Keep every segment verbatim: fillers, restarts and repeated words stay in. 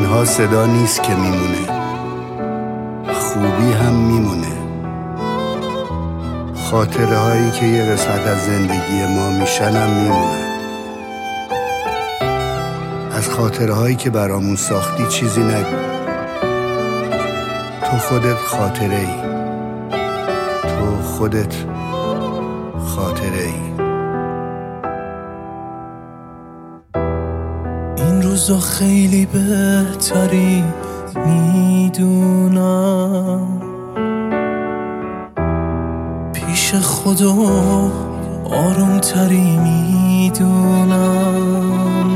اینها صدا نیست که میمونه، خوبی هم میمونه. خاطره هایی که یه قسمت از زندگی ما میشن هم میمونه. از خاطره هایی که برامون ساختی چیزی نگو. تو خودت خاطره ای، تو خودت خاطره ای. این روزا خیلی بهتری میدونم، پیش خدا آروم تری میدونم.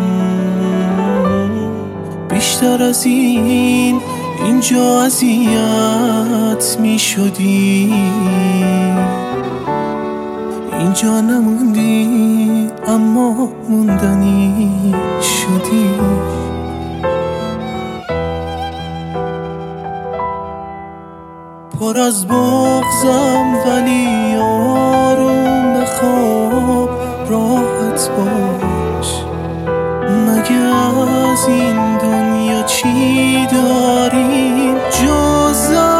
بیشتر از این اینجا اذیت میشدی، اینجا نموندی اما موندنی شدی. پر از بغضم ولی آروم بخواب، راحت باش. مگه از این دنیا چی داریم جز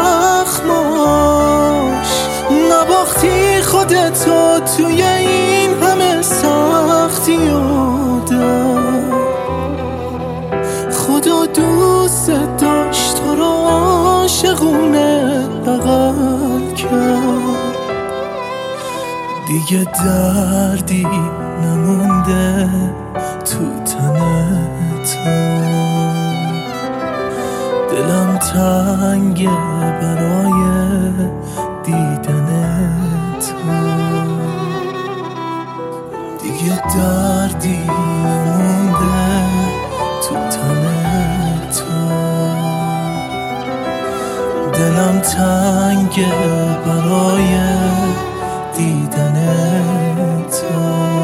زخماش؟ نباختی خودتو توی این همه سختی آدم. خدا دوست داشت تو رو عاشقونه بغل کرد. دیگه دردی نمونده تو تن تو، دلم تنگه برای دیدن تو. دیگه دردی نمونده تو تن تو، دلم تنگه برای دیدن تو.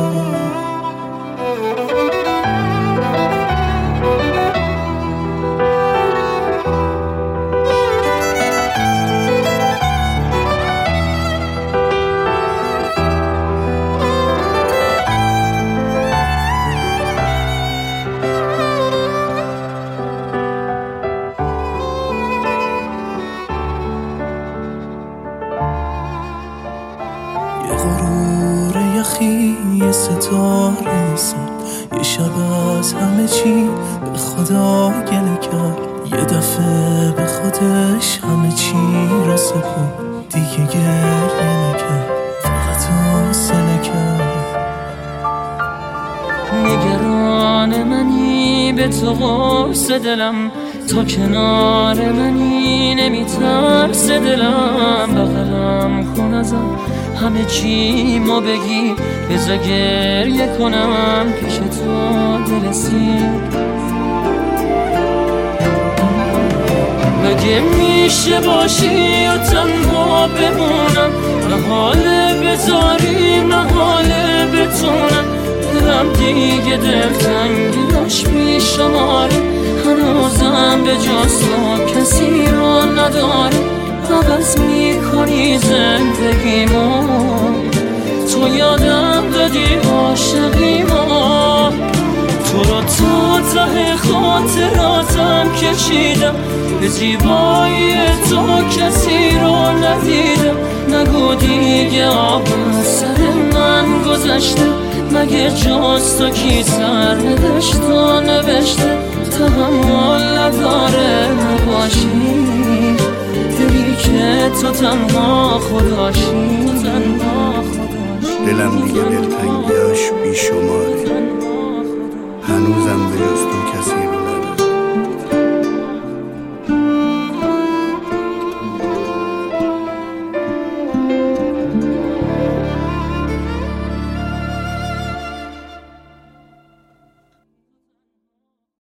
یه غرور یخی، یه ستاره ساد، یه شب از همه چی به خدا گله کرد. یه دفعه به خودش همه چی را سپرد، دیگه گریه نکرد، فقط حوصله کرد. نگران منی به تو قرص دلم، تا کنار منی نمیترس دلم. بغلم کن ازم همه چی ما بگی، بذار گریه کنم پیش تو دل سیر. مگه میشه باشی و تنها بمونم، نه حاله بذاریم نه حاله بتونم. دلم دیگه دلتنگی داشت بی شماری، هنوزم به جز تو کسی رو نداری. عوض میکنی زندگیمو، تو یادم دادی عاشقیمو. تو رو تا ته خاطراتم کشیدم، به زیبایی تو کسی رو ندیدم. نگو دیگه آب سر من گذشته، مگه جز تو کی سر نداشت و نوشته. تحمل نداره نباشی، دلی که تو تنها خداشی. دلم دیگه دلتنگیاش بی شماره، هنوزم به جز تو کسی رو